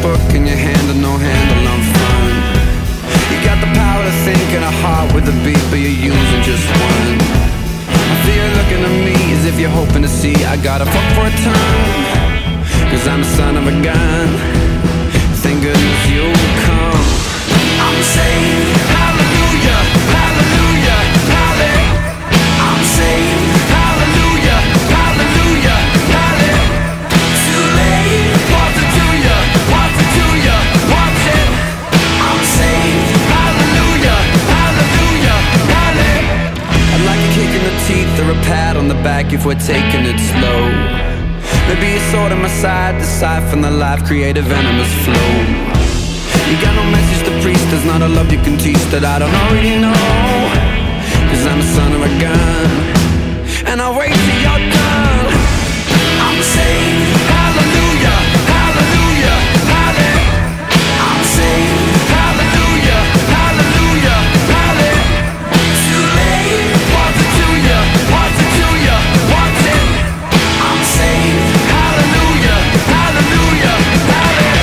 book in your hand and no handle, I'm fun. You got the power to think and a heart with a beat, but you're using just one. I feel you're looking at me as if you're hoping to see I gotta fuck for a time, 'cause I'm the son of a gun. Thank goodness you come. I'm saved, hallelujah, hallelujah, hallelujah. I'm saved, hallelujah, hallelujah, hallelujah. Too late, what's it to ya, what's it to ya, what's it? I'm saved, hallelujah, hallelujah, hallelujah. I'd like a kick in the teeth or a pat on the back if we're taking it slow. Maybe a sword on my side to siphon the life, create a venomous flow. You got no message to preach, there's not a love you can teach that I don't already know. 'Cause I'm a son of a gun, and I'll wait till you're done. I'm saved, hallelujah, hallelujah, hallelujah. I'm saved, hallelujah, hallelujah, hallelujah. Too late, what's it to ya, what's it to ya, what's it? I'm saved, hallelujah, hallelujah, hallelujah.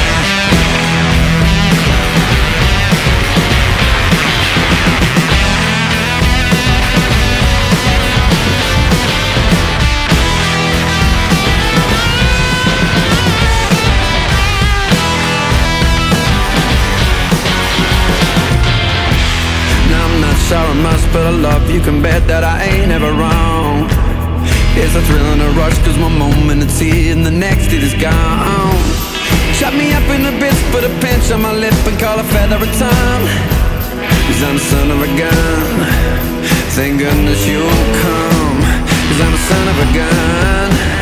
Sure I must, but I love you, can bet that I ain't ever wrong. It's a thrill and a rush, 'cause one moment it's here and the next it is gone. Chop me up in a bits, put a pinch on my lip and call a feather a tongue. 'Cause I'm a son of a gun, thank goodness you'll come. 'Cause I'm a son of a gun.